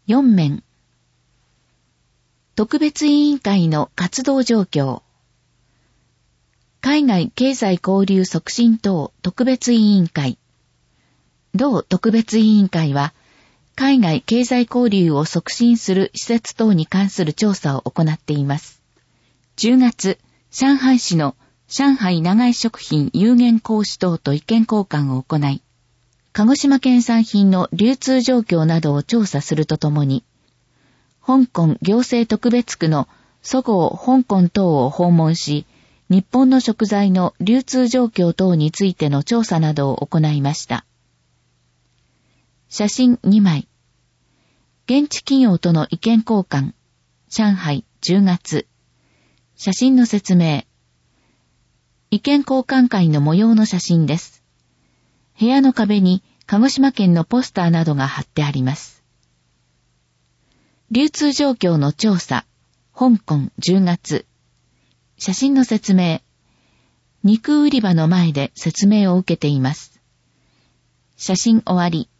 4面。特別委員会の活動状況。海外経済交流促進等特別委員会。同特別委員会は、海外経済交流を促進する施設等に関する調査を行っています。10月、上海市の上海長井食品有限公司等と意見交換を行い、鹿児島県産品の流通状況などを調査するとともに、香港行政特別区のそごう香港等を訪問し、日本の食材の流通状況等についての調査などを行いました。写真2枚。現地企業との意見交換。上海10月。写真の説明。意見交換会の模様の写真です。部屋の壁に鹿児島県のポスターなどが貼ってあります。流通状況の調査。香港10月。写真の説明。肉売り場の前で説明を受けています。写真終わり。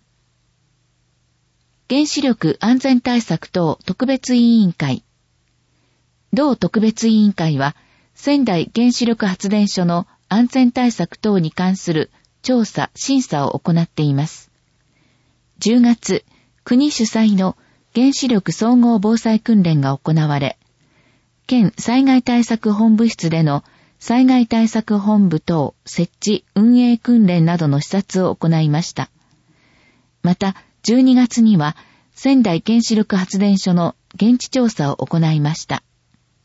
原子力安全対策等特別委員会。同特別委員会は、仙台原子力発電所の安全対策等に関する調査・審査を行っています。10月、国主催の原子力総合防災訓練が行われ、県災害対策本部室での災害対策本部等設置運営訓練などの視察を行いました。また、12月には仙台原子力発電所の現地調査を行いました。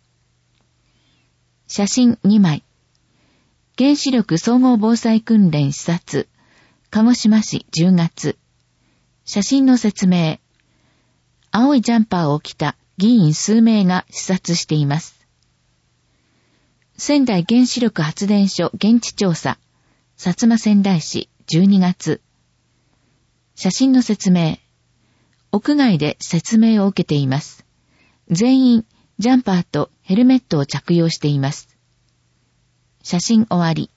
写真2枚。原子力総合防災訓練視察。鹿児島市10月。写真の説明。青いジャンパーを着た議員数名が視察しています。仙台原子力発電所現地調査。薩摩仙台市12月。写真の説明。屋外で説明を受けています。全員、ジャンパーとヘルメットを着用しています。写真終わり。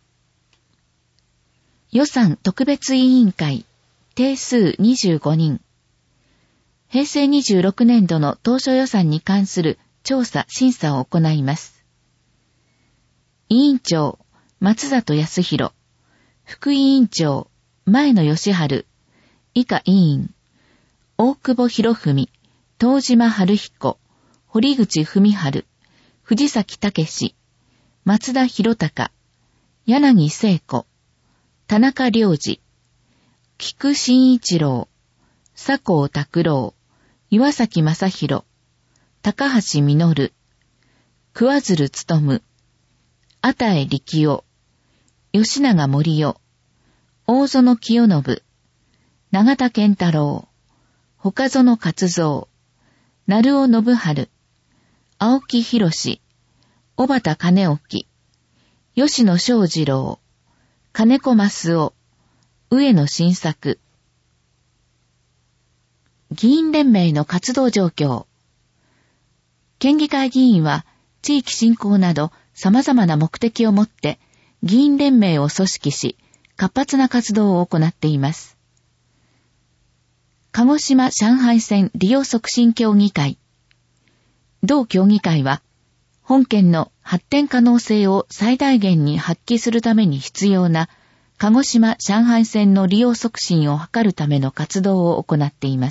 予算特別委員会、定数25人。平成26年度の当初予算に関する調査・審査を行います。委員長、松里康弘。副委員長、前野義治。以下委員、大久保博文、東島春彦、堀口文春、藤崎武、松田博隆、柳聖子、田中良二、菊真一郎、佐藤拓郎、岩崎正弘、高橋実、桑鶴勉、あたえ力夫、吉永森夫、大園清信、永田健太郎、岡園勝三、成尾信春、青木博士、小畑兼興、吉野昌次郎、金子益夫、上野新作。議員連盟の活動状況。県議会議員は地域振興など様々な目的をもって議員連盟を組織し、活発な活動を行っています。鹿児島上海線利用促進協議会。同協議会は、本県の発展可能性を最大限に発揮するために必要な鹿児島上海線の利用促進を図るための活動を行っています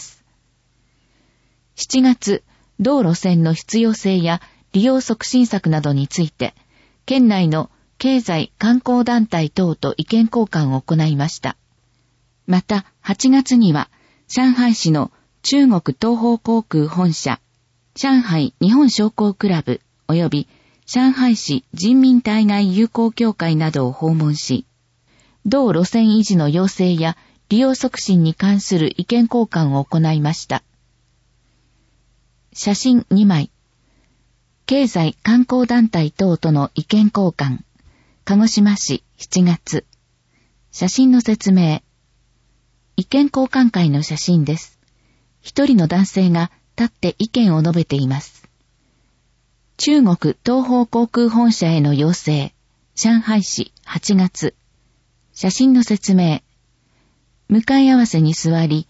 。7月、同路線の必要性や利用促進策などについて、県内の経済観光団体等と意見交換を行いました。また、8月には、上海市の中国東方航空本社、上海日本商工クラブ及び上海市人民対外友好協会などを訪問し、同路線維持の要請や利用促進に関する意見交換を行いました。写真2枚。経済観光団体等との意見交換。鹿児島市7月。写真の説明。意見交換会の写真です。一人の男性が立って意見を述べています。中国東方航空本社への要請。上海市8月。写真の説明。向かい合わせに座り、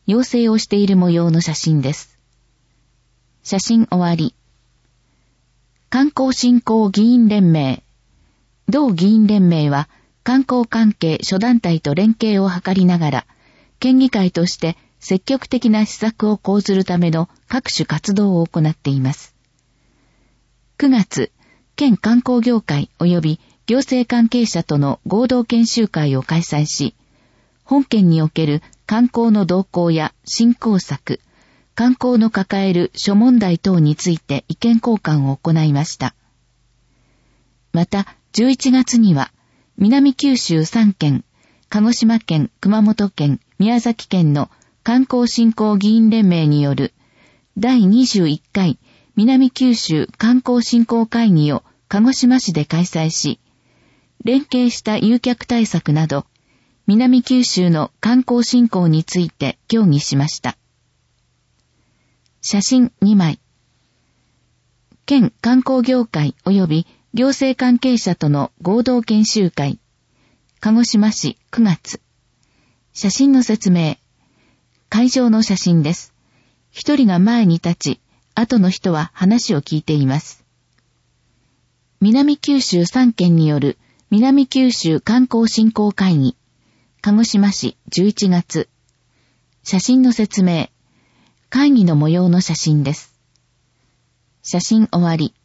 要請をしている模様の写真です。写真終わり。観光振興議員連盟。同議員連盟は観光関係諸団体と連携を図りながら、県議会として積極的な施策を講ずるための各種活動を行っています。9月、県観光業界及び行政関係者との合同研修会を開催し、本県における観光の動向や振興策、観光の抱える諸問題等について意見交換を行いました。また、11月には、南九州3県、鹿児島県、熊本県、宮崎県の観光振興議員連盟による第21回南九州観光振興会議を鹿児島市で開催し、連携した誘客対策など、南九州の観光振興について協議しました。写真2枚。県観光業界及び行政関係者との合同研修会。鹿児島市9月。写真の説明。会場の写真です。一人が前に立ち、後の人は話を聞いています。南九州3県による南九州観光振興会議。鹿児島市11月。写真の説明。会議の模様の写真です。写真終わり。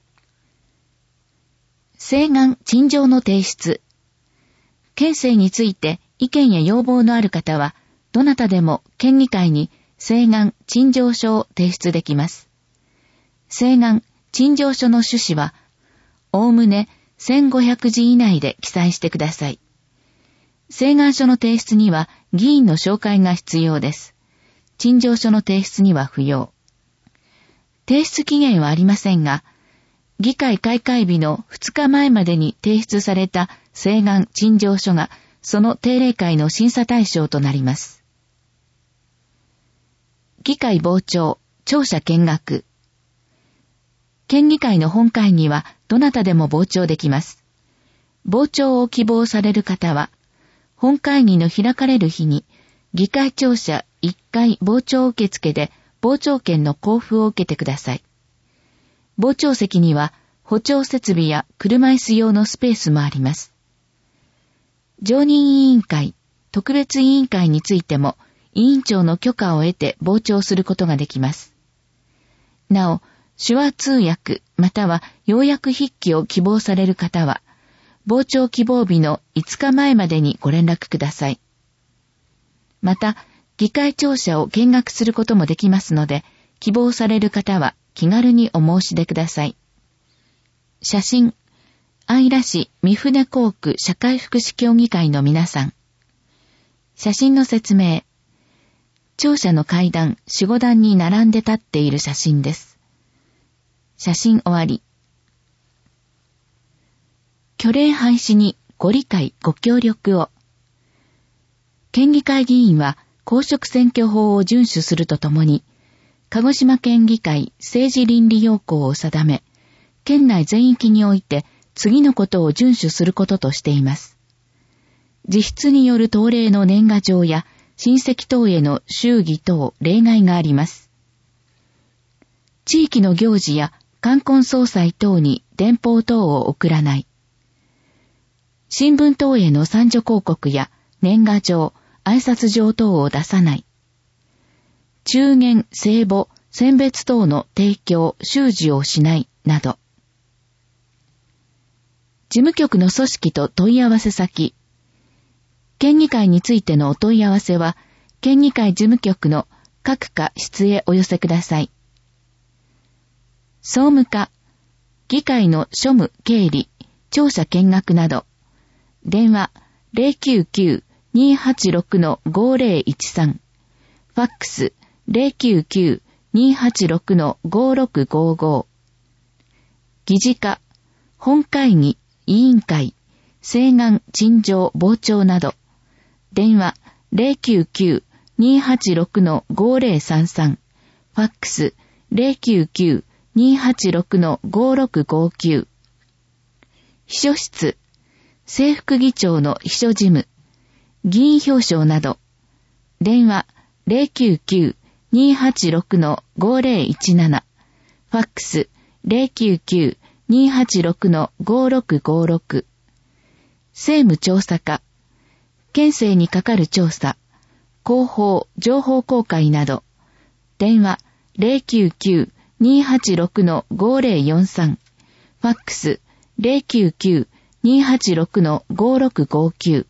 請願陳情の提出。県政について意見や要望のある方は、どなたでも県議会に請願陳情書を提出できます。請願陳情書の趣旨は、おおむね1500字以内で記載してください。請願書の提出には議員の紹介が必要です。陳情書の提出には不要。提出期限はありませんが、議会開会日の2日前までに提出された請願陳情書がその定例会の審査対象となります。議会傍聴、庁舎見学。県議会の本会議はどなたでも傍聴できます。傍聴を希望される方は、本会議の開かれる日に議会庁舎1階傍聴受付で傍聴券の交付を受けてください。傍聴席には補聴設備や車椅子用のスペースもあります。常任委員会、特別委員会についても委員長の許可を得て傍聴することができます。なお、手話通訳または要約筆記を希望される方は、傍聴希望日の5日前までにご連絡ください。また、議会庁舎を見学することもできますので、希望される方は気軽にお申し出ください。写真、姶良市三船校区社会福祉協議会の皆さん。写真の説明。庁舎の階段4、5段に並んで立っている写真です。写真終わり。虚礼廃止にご理解ご協力を。県議会議員は公職選挙法を遵守するとともに、鹿児島県議会政治倫理要項を定め、県内全域において次のことを遵守することとしています。自筆による党令の年賀状や親戚等への祝儀等例外があります。地域の行事や冠婚葬祭等に電報等を送らない。新聞等への参助広告や年賀状、挨拶状等を出さない。中元、聖母、選別等の提供、収受をしないなど。事務局の組織と問い合わせ先。県議会についてのお問い合わせは、県議会事務局の各課室へお寄せください。総務課、議会の庶務経理、庁舎見学など。電話 099-286-5013。ファックス 099-286-5655。議事課、本会議、委員会、請願、陳情、傍聴など。電話 099-286-5033。ファックス 099-286-5659。秘書室、政副議長の秘書事務、議員表彰など。電話 099-286-5017、ファックス 099-286-5656、政務調査課、県政に係る調査、広報、情報公開など、電話 099-286-5043、ファックス 099-286-5659。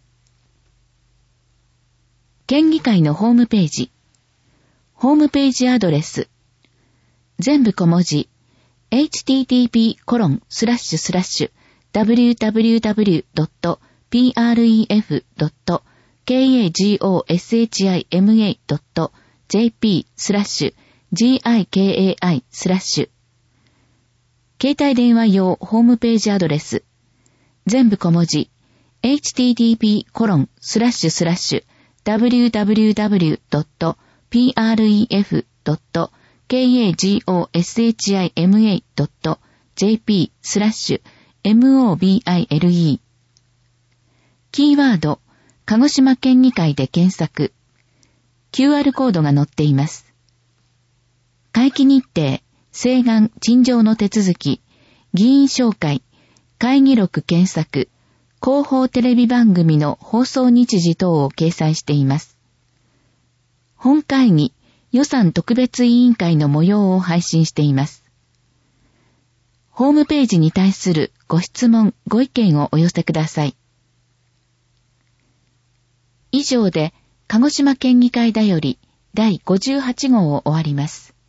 県議会のホームページ。ホームページアドレス。全部小文字。http://www.prefs.kagoshima.jp/gikai/携帯電話用ホームページアドレス。全部小文字。http://www.prefs.kagoshima.jp/mobile。キーワード、鹿児島県議会で検索。QR コードが載っています。会期日程、請願・陳情の手続き、議員紹介、会議録検索、広報テレビ番組の放送日時等を掲載しています。本会議、予算特別委員会の模様を配信しています。ホームページに対するご質問・ご意見をお寄せください。以上で、鹿児島県議会だより第58号を終わります。